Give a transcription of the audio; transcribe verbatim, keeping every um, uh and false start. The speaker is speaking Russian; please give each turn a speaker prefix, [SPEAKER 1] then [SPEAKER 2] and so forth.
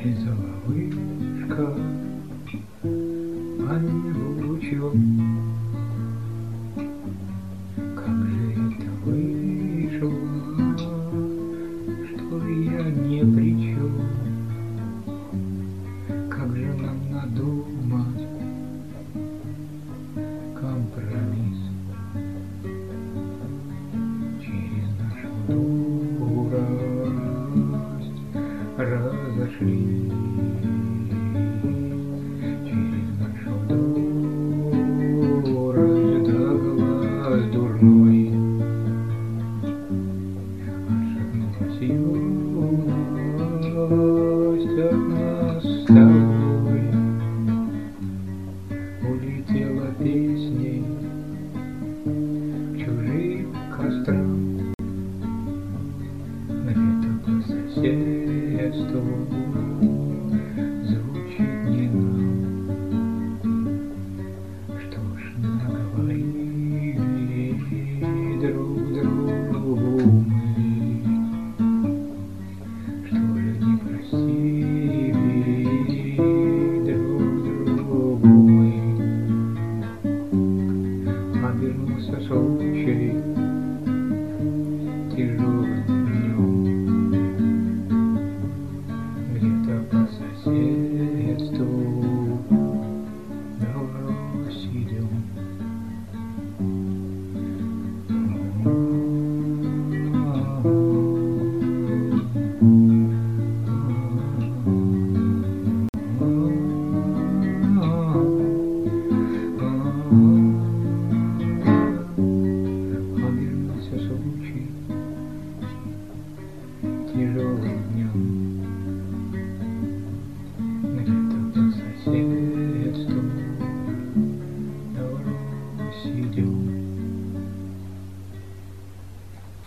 [SPEAKER 1] Вылезала вышка, а не лучок. Как же это вышло, что я не при чем? Как же нам надумать компромисс через нашу дурость разошлись, через нашу дурость до глаз дурной отшатнулась юность от нас с тобой, улетела песней к чужим кострам. Где-то по соседству звучит не нам. Что ж наговорили друг другу мы, что ли не простили друг другу мы. Обернулся случай тяжелым днем. Где-то по соседству наврось идем. Обернулся случай тяжелым днем. Где-то по соседству наврось идем.